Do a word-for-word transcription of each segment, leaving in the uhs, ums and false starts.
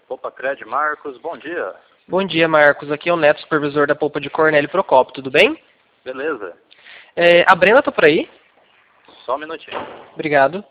Poupa Cred, Marcos, bom dia. Bom dia, Marcos. Aqui é o Neto, supervisor da Poupa de Cornélio Procópio, tudo bem? Beleza. É, a Brenda tá por aí? Só um minutinho. Obrigado.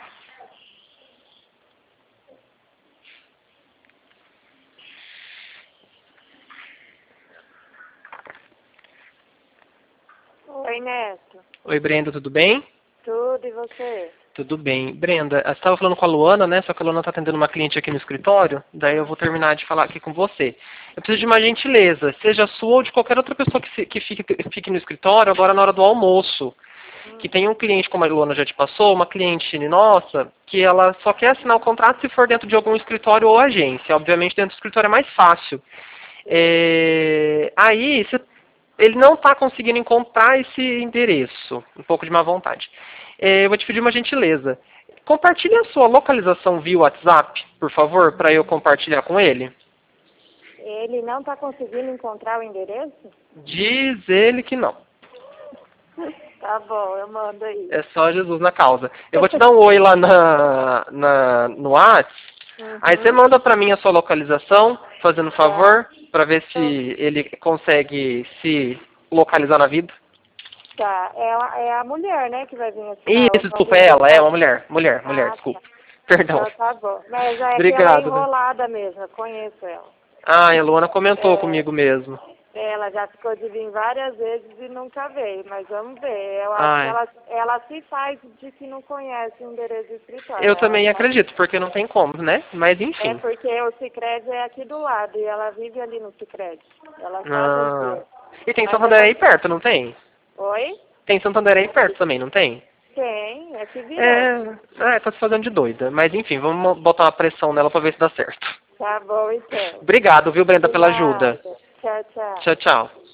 Oi, Neto. Oi, Brenda, tudo bem? Tudo, e você? Tudo bem. Brenda, você estava falando com a Luana, né? Só que a Luana está atendendo uma cliente aqui no escritório, daí eu vou terminar de falar aqui com você. Eu preciso de uma gentileza, seja sua ou de qualquer outra pessoa que, se, que fique, fique no escritório agora na hora do almoço. Hum. Que tem um cliente, como a Luana já te passou, uma cliente nossa, que ela só quer assinar o contrato se for dentro de algum escritório ou agência. Obviamente dentro do escritório é mais fácil. É... Aí, você ele não está conseguindo encontrar esse endereço. Um pouco de má vontade. É, eu vou te pedir uma gentileza. Compartilhe a sua localização via WhatsApp, por favor, para eu compartilhar com ele. Ele não está conseguindo encontrar o endereço? Diz ele que não. Tá bom, eu mando aí. É só Jesus na causa. Eu vou te dar um oi lá na, na, no WhatsApp. Uhum. Aí você manda para mim a sua localização, fazendo um favor, para ver se ele consegue se localizar na vida. Tá, é a, é a mulher, né, que vai vir assim. Isso, desculpa, é ela, é uma mulher. Mulher, ah, mulher, tá. desculpa. Perdão. Então, tá bom. Mas é Obrigado, que ela é enrolada né? mesmo, eu conheço ela. Ah, a Luana comentou é, comigo mesmo. Ela já ficou de vir várias vezes e nunca veio, mas vamos ver. Eu acho Ai. que ela, ela se faz de que não conhece o endereço do escritório. Eu ela também já... acredito, porque não tem como, né? Mas enfim. É porque o Sicredi é aqui do lado e ela vive ali no Sicredi. Ela sabe Ah. E tem mas Santander ela... aí perto, não tem? Oi? Tem Santander aí perto também, não tem? Tem, é que virou. É, ah, tá se fazendo de doida. Mas enfim, vamos botar uma pressão nela pra ver se dá certo. Tá bom, então. Obrigado, viu, Brenda, De pela nada. ajuda. Tchau, tchau. Tchau, tchau.